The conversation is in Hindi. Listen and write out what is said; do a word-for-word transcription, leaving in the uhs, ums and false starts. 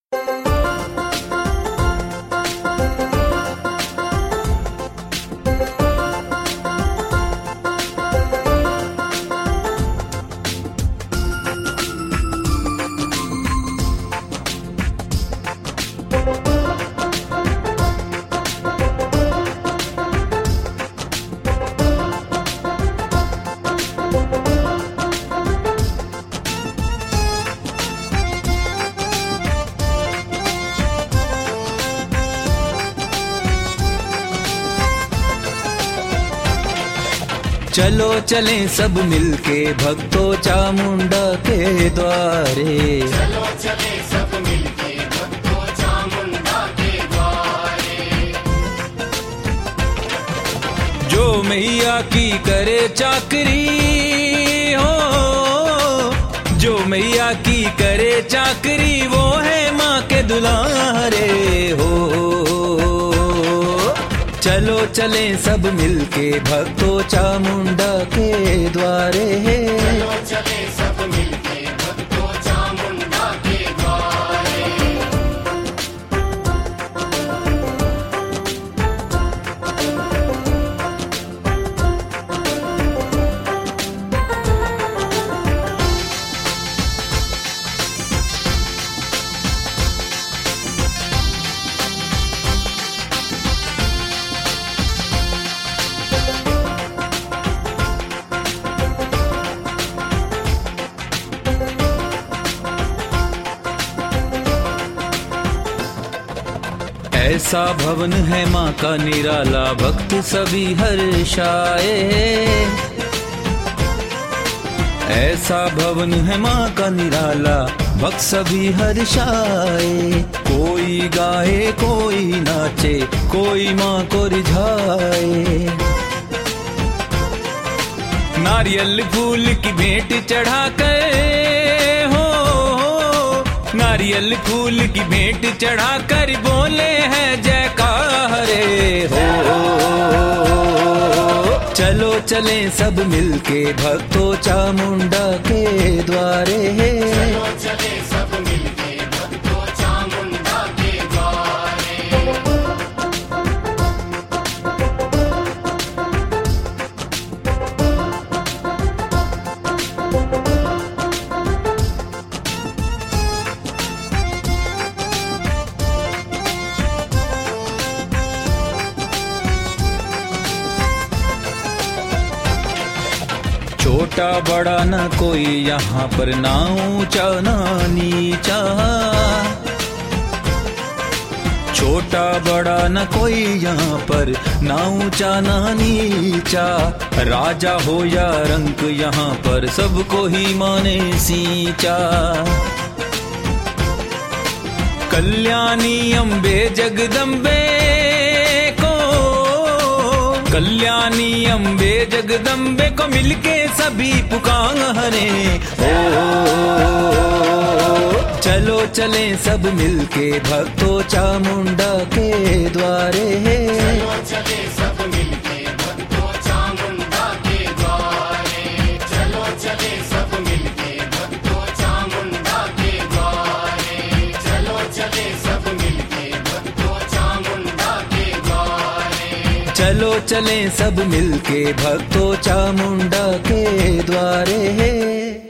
चलो चलें सब मिलके भक्तों चामुंडा के द्वारे। चलो चलें सब मिलके भक्तों चामुंडा के द्वारे। जो मैया की करे चाकरी हो, जो मैया की करे चाकरी वो है माँ के दुलारे हो। चलो चलें सब मिलके भक्तों चामुंडा के द्वारे। चलो चलें सब मिलके भक्तों चामुंडा के द्वारे। ऐसा भवन है माँ का निराला भक्त सभी हर्षाए। ऐसा भवन है माँ का निराला भक्त सभी हर्षाए। कोई गाए कोई नाचे कोई माँ को रिझाए। नारियल फूल की भेंट चढ़ाकर हो, नारियल फूल की भेंट चढ़ाकर बोले हैं जयकारे हो। चलो चलें सब मिलके भक्तों चामुंडा के द्वारे। चलो चलें सब मिलके भक्तों चामुंडा के द्वारे। छोटा बड़ा न कोई यहाँ पर ना ऊंचा ना नीचा। छोटा बड़ा न कोई यहाँ पर ना ऊंचा ना नीचा। राजा हो या रंक यहाँ पर सबको ही माने सींचा। कल्याणी अम्बे जगदम्बे को, कल्याणी अम्बे जगदम्बे को मिलके सभी पुकारे हो। चलो चलें सब मिलके भक्तों चामुंडा के द्वारे। चलो चलें सब मिलके भक्तों चामुंडा के द्वारे। चलो चलें सब मिलके भक्तों चामुंडा के द्वारे। चलो चलें सब मिलके भक्तों चामुंडा के द्वारे। चलो चलें सब मिलके भक्तों चामुंडा के द्वारे।